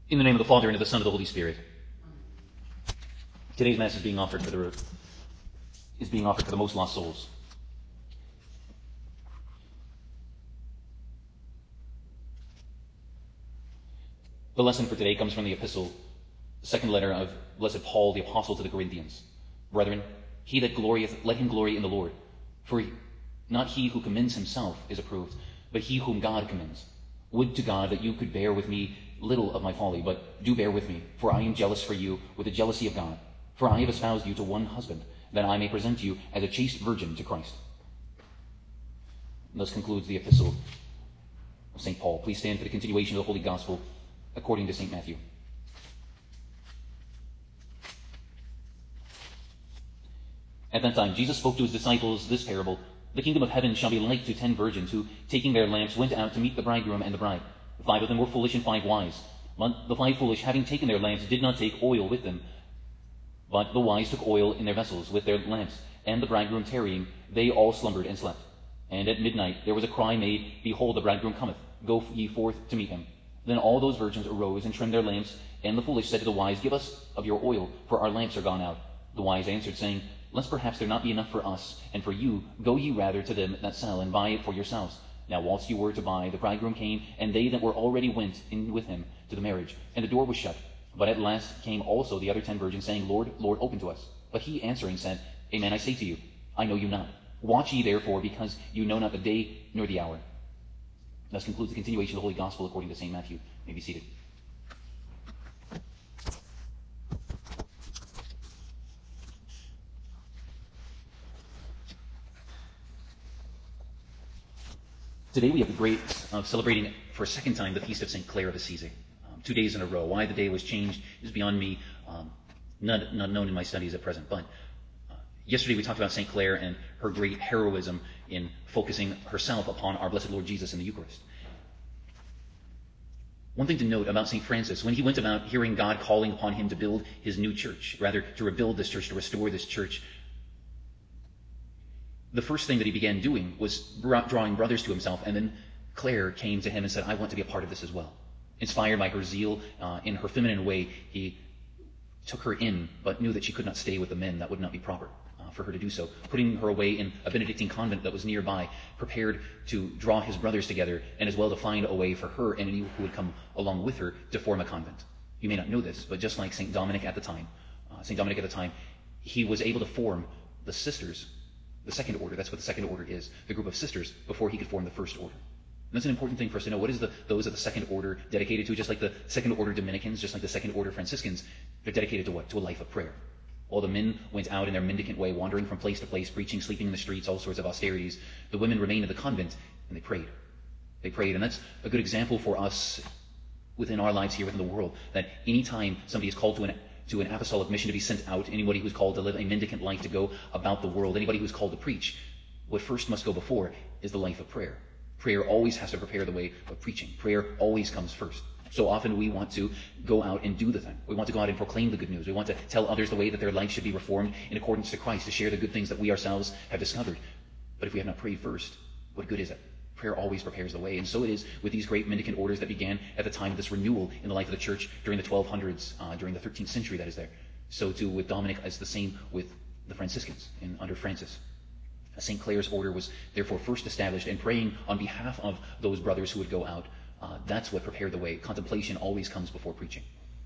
In the name of the Father, and of the Son, and of the Holy Spirit. Today's Mass is being offered for the most lost souls. The lesson for today comes from the epistle, the second letter of Blessed Paul, the apostle to the Corinthians. Brethren, he that glorieth, let him glory in the Lord. For not he who commends himself is approved, but he whom God commends. Would to God that you could bear with me little of my folly, but do bear with me, for I am jealous for you with the jealousy of God. For I have espoused you to one husband, that I may present you as a chaste virgin to Christ. And thus concludes the epistle of St. Paul. Please stand for the continuation of the Holy Gospel according to St. Matthew. At that time, Jesus spoke to his disciples this parable. The kingdom of heaven shall be like to 10 virgins who, taking their lamps, went out to meet the bridegroom and the bride. 5 of them were foolish and 5 wise. But the 5 foolish, having taken their lamps, did not take oil with them. But the wise took oil in their vessels with their lamps. And the bridegroom tarrying, they all slumbered and slept. And at midnight there was a cry made, Behold, the bridegroom cometh. Go ye forth to meet him. Then all those virgins arose and trimmed their lamps. And the foolish said to the wise, Give us of your oil, for our lamps are gone out. The wise answered, saying, Lest perhaps there not be enough for us, and for you, go ye rather to them that sell, and buy it for yourselves. Now whilst you were to buy, the bridegroom came, and they that were already went in with him to the marriage, and the door was shut. But at last came also the other 10 virgins, saying, Lord, Lord, open to us. But he answering said, Amen, I say to you, I know you not. Watch ye therefore, because you know not the day nor the hour. Thus concludes the continuation of the Holy Gospel according to St. Matthew. You may be seated. Today we have the great of celebrating for a second time the feast of St. Clare of Assisi. 2 days in a row. Why the day was changed is beyond me, not known in my studies at present. But yesterday we talked about St. Clare and her great heroism in focusing herself upon our blessed Lord Jesus in the Eucharist. One thing to note about St. Francis, when he went about hearing God calling upon him to build his new church, rather to rebuild this church, to restore this church, the first thing that he began doing was drawing brothers to himself, and then Clare came to him and said, I want to be a part of this as well. Inspired by her zeal in her feminine way, he took her in, but knew that she could not stay with the men. That would not be proper for her to do so. Putting her away in a Benedictine convent that was nearby, prepared to draw his brothers together, and as well to find a way for her and any who would come along with her to form a convent. You may not know this, but just like St. Dominic at the time, he was able to form the sisters, the second order. That's what the second order is, the group of sisters, before he could form the first order. And that's an important thing for us to know. What is those of the second order dedicated to? Just like the second order Dominicans, just like the second order Franciscans, they're dedicated to what? To a life of prayer. While the men went out in their mendicant way, wandering from place to place, preaching, sleeping in the streets, all sorts of austerities, the women remained in the convent and they prayed. They prayed, and that's a good example for us within our lives here within the world, that any time somebody is called to an apostolic mission to be sent out, anybody who's called to live a mendicant life to go about the world, anybody who's called to preach, what first must go before is the life of prayer. Prayer always has to prepare the way of preaching. Prayer always comes first. So often we want to go out and do the thing. We want to go out and proclaim the good news. We want to tell others the way that their life should be reformed in accordance to Christ, to share the good things that we ourselves have discovered. But if we have not prayed first, what good is it? Prayer always prepares the way. And so it is with these great mendicant orders that began at the time of this renewal in the life of the church during the 1200s, during the 13th century that is there. So too with Dominic, it's the same with the Franciscans under Francis. St. Clare's order was therefore first established, and praying on behalf of those brothers who would go out, that's what prepared the way. Contemplation always comes before preaching.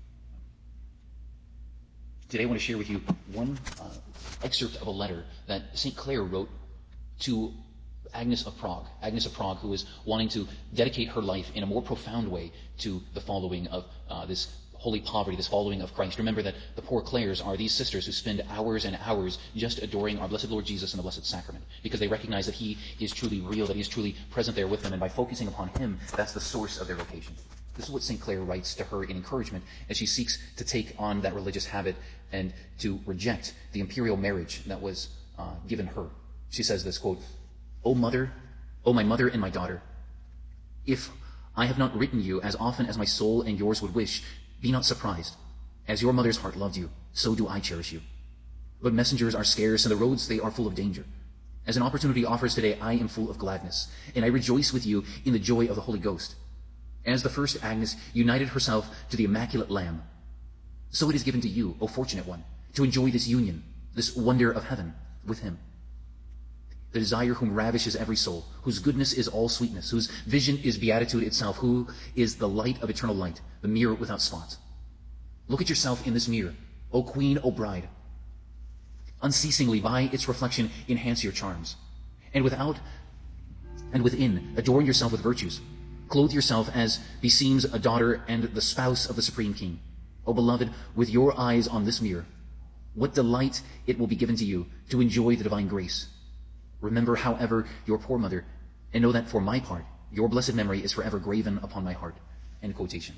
Today I want to share with you one excerpt of a letter that St. Clare wrote to Agnes of Prague. Agnes of Prague, who was wanting to dedicate her life in a more profound way to the following of this holy poverty, this following of Christ. Remember that the poor Clares are these sisters who spend hours and hours just adoring our blessed Lord Jesus in the Blessed Sacrament, because they recognize that he is truly real, that he is truly present there with them, and by focusing upon him, that's the source of their vocation. This is what St. Clare writes to her in encouragement as she seeks to take on that religious habit and to reject the imperial marriage that was given her. She says this, quote, O my mother and my daughter, if I have not written you as often as my soul and yours would wish, be not surprised. As your mother's heart loved you, so do I cherish you. But messengers are scarce, and the roads, they are full of danger. As an opportunity offers today, I am full of gladness, and I rejoice with you in the joy of the Holy Ghost. As the first Agnes united herself to the Immaculate Lamb, so it is given to you, O fortunate one, to enjoy this union, this wonder of heaven with him. The desire whom ravishes every soul, whose goodness is all sweetness, whose vision is beatitude itself, who is the light of eternal light, the mirror without spot. Look at yourself in this mirror, O Queen, O Bride. Unceasingly, by its reflection, enhance your charms. And without and within, adorn yourself with virtues. Clothe yourself as beseems a daughter and the spouse of the Supreme King. O beloved, with your eyes on this mirror, what delight it will be given to you to enjoy the divine grace. Remember, however, your poor mother, and know that for my part, your blessed memory is forever graven upon my heart. End quotation.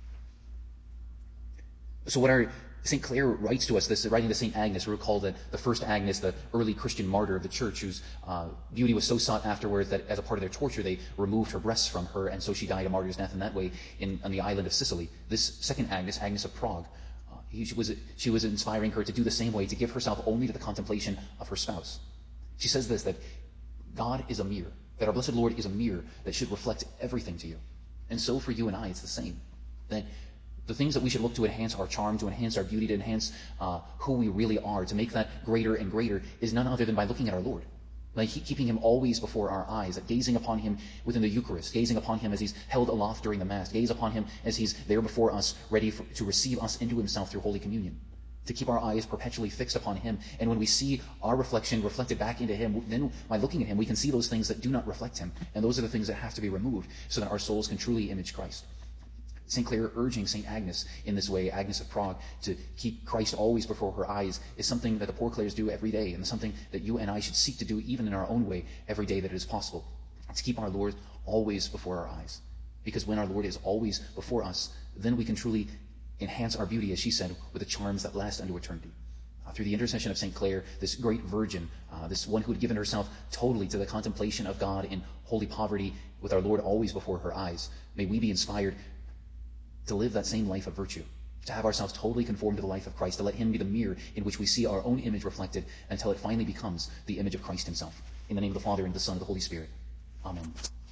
So what our St. Clare writes to us, this writing to St. Agnes, we recall that the first Agnes, the early Christian martyr of the church, whose beauty was so sought afterwards that as a part of their torture, they removed her breasts from her, and so she died a martyr's death in that way on the island of Sicily. This second Agnes, Agnes of Prague, she was inspiring her to do the same way, to give herself only to the contemplation of her spouse. She says this, that God is a mirror, that our blessed Lord is a mirror that should reflect everything to you. And so for you and I, it's the same. That the things that we should look to enhance our charm, to enhance our beauty, to enhance who we really are, to make that greater and greater, is none other than by looking at our Lord. Like keeping him always before our eyes, like gazing upon him within the Eucharist, gazing upon him as he's held aloft during the Mass, gaze upon him as he's there before us, ready to receive us into himself through Holy Communion. To keep our eyes perpetually fixed upon him. And when we see our reflection reflected back into him, then by looking at him, we can see those things that do not reflect him. And those are the things that have to be removed so that our souls can truly image Christ. St. Clare urging St. Agnes in this way, Agnes of Prague, to keep Christ always before her eyes is something that the poor Clares do every day, and something that you and I should seek to do even in our own way every day that it is possible. To keep our Lord always before our eyes. Because when our Lord is always before us, then we can truly enhance our beauty, as she said, with the charms that last unto eternity. Through the intercession of St. Clare, this great virgin, this one who had given herself totally to the contemplation of God in holy poverty, with our Lord always before her eyes, may we be inspired to live that same life of virtue, to have ourselves totally conformed to the life of Christ, to let him be the mirror in which we see our own image reflected until it finally becomes the image of Christ himself. In the name of the Father, and of the Son, and of the Holy Spirit. Amen.